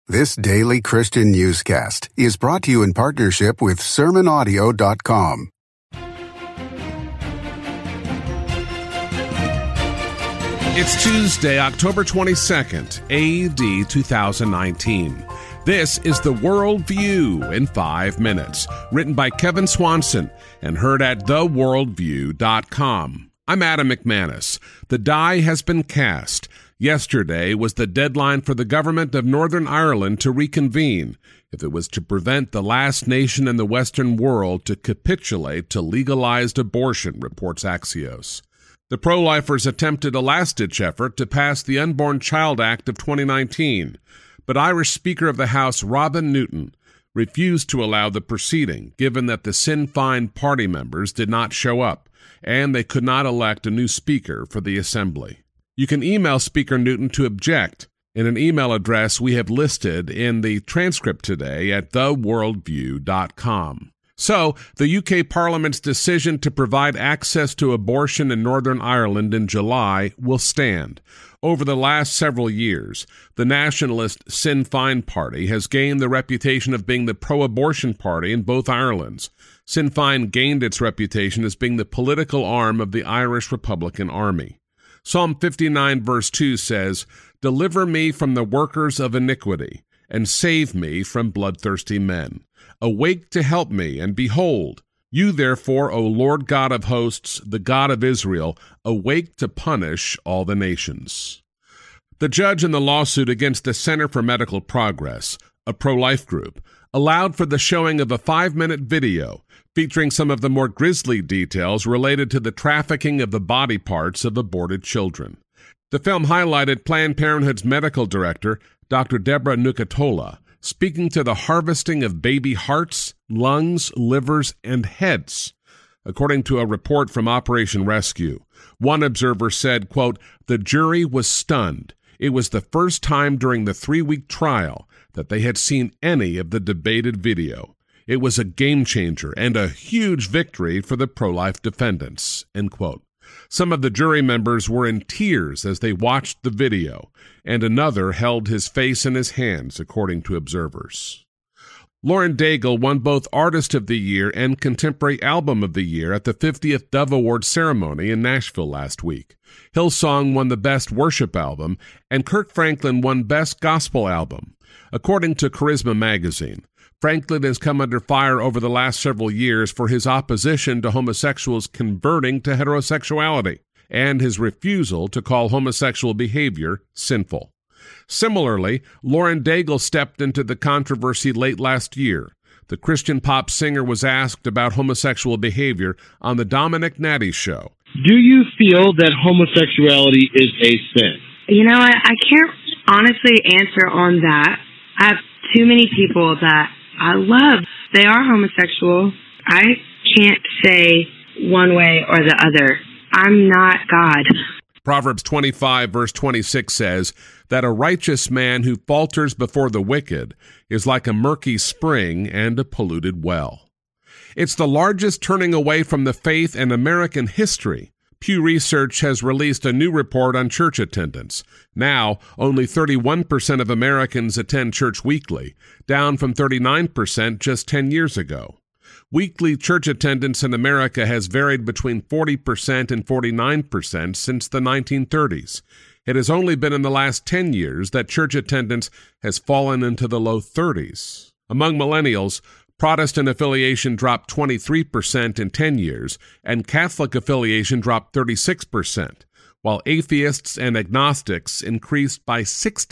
This daily Christian newscast is brought to you in partnership with SermonAudio.com. It's Tuesday, October 22nd, A.D. 2019. This is The Worldview in 5 minutes, written by Kevin Swanson and heard at theworldview.com. I'm Adam McManus. The die has been cast. Yesterday was the deadline for the government of Northern Ireland to reconvene if it was to prevent the last nation in the Western world to capitulate to legalized abortion, reports Axios. The pro-lifers attempted a last-ditch effort to pass the Unborn Child Act of 2019, but Irish Speaker of the House Robin Newton refused to allow the proceeding, given that the Sinn Féin party members did not show up, and they could not elect a new speaker for the Assembly. You can email Speaker Newton to object in an email address we have listed in the transcript today at theworldview.com. So, the UK Parliament's decision to provide access to abortion in Northern Ireland in July will stand. Over the last several years, the nationalist Sinn Féin party has gained the reputation of being the pro-abortion party in both Irelands. Sinn Féin gained its reputation as being the political arm of the Irish Republican Army. Psalm 59 verse 2 says, "Deliver me from the workers of iniquity, and save me from bloodthirsty men. Awake to help me, and behold, you therefore, O Lord God of hosts, the God of Israel, awake to punish all the nations." The judge in the lawsuit against the Center for Medical Progress, a pro-life group, allowed for the showing of a 5-minute video featuring some of the more grisly details related to the trafficking of the body parts of aborted children. The film highlighted Planned Parenthood's medical director, Dr. Deborah Nucatola, speaking to the harvesting of baby hearts, lungs, livers, and heads. According to a report from Operation Rescue, one observer said, quote, "The jury was stunned. It was the first time during the 3-week trial that they had seen any of the debated video. It was a game changer and a huge victory for the pro-life defendants," end quote. Some of the jury members were in tears as they watched the video, and another held his face in his hands, according to observers. Lauren Daigle won both Artist of the Year and Contemporary Album of the Year at the 50th Dove Awards ceremony in Nashville last week. Hillsong won the Best Worship Album, and Kirk Franklin won Best Gospel Album. According to Charisma magazine, Franklin has come under fire over the last several years for his opposition to homosexuals converting to heterosexuality and his refusal to call homosexual behavior sinful. Similarly, Lauren Daigle stepped into the controversy late last year. The Christian pop singer was asked about homosexual behavior on the Dominic Natty Show. Do you feel that homosexuality is a sin? You know, I can't honestly answer on that. I have too many people that I love. They are homosexual. I can't say one way or the other. I'm not God. Proverbs 25 verse 26 says that a righteous man who falters before the wicked is like a murky spring and a polluted well. It's the largest turning away from the faith in American history. Pew Research has released a new report on church attendance. Now, only 31% of Americans attend church weekly, down from 39% just 10 years ago. Weekly church attendance in America has varied between 40% and 49% since the 1930s. It has only been in the last 10 years that church attendance has fallen into the low 30s. Among millennials, Protestant affiliation dropped 23% in 10 years, and Catholic affiliation dropped 36%, while atheists and agnostics increased by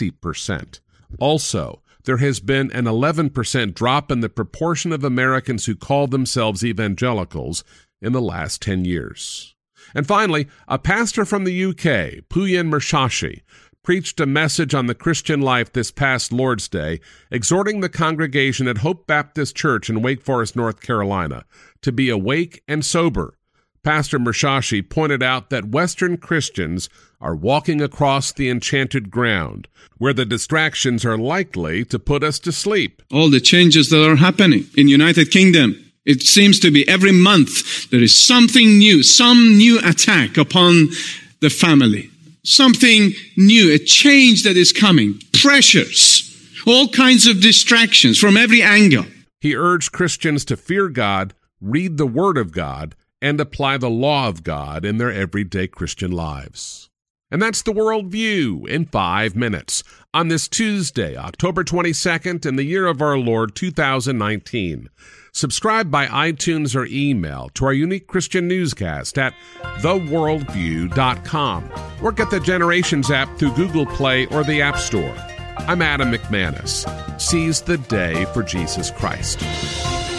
60%. Also, there has been an 11% drop in the proportion of Americans who call themselves evangelicals in the last 10 years. And finally, a pastor from the UK, Puyin Mershashi, preached a message on the Christian life this past Lord's Day, exhorting the congregation at Hope Baptist Church in Wake Forest, North Carolina, to be awake and sober. Pastor Mershashi pointed out that Western Christians are walking across the enchanted ground, where the distractions are likely to put us to sleep. All the changes that are happening in United Kingdom, it seems to be every month there is something new, some new attack upon the family. Something new, a change that is coming, pressures. all kinds of distractions from every angle. He urged Christians to fear God, read the Word of God, and apply the law of God in their everyday Christian lives. And that's the Worldview in 5 minutes on this Tuesday, October 22nd, in the year of our Lord 2019. Subscribe by iTunes or email to our unique Christian newscast at theworldview.com or get the Generations app through Google Play or the App Store. I'm Adam McManus. Seize the day for Jesus Christ.